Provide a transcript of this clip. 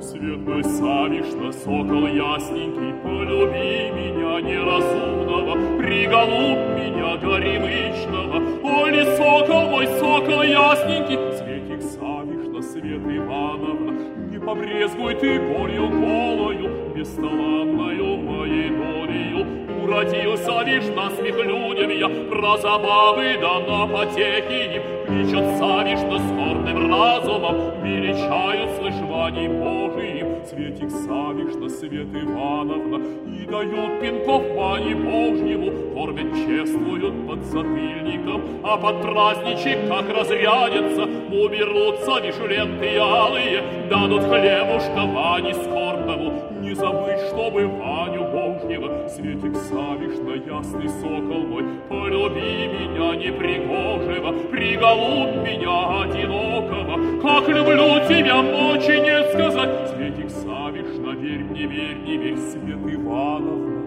Светлый Савишна, сокол ясненький, полюби меня неразумного, приголубь меня горемычного. Оли сокол мой, сокол ясненький, Светик Савишна, Свет Ивановна, не побрезгуй ты горью голою, бесталанною моей долею. Уродился, вишь, на смех людям я, про забавы да на потехи им. Кличут Савишна скорбным разумом, величают слышваний Божиим. Светик Савишна, Свет Ивановна, и дают пинков пани Божьему, кормят, чествуют под затыльником, а под праздничек, как разрядятся, уберутся вишь ленты алые, дадут хлебушка Ване скорбному. Не забыть, чтобы Ваню Божьего, Светик Савишна, ясный сокол мой, полюби меня непригожего, приголубь меня одинокого. Как люблю тебя, мочи не сказать, Светик Савишна, верь мне, Свет Ивановна.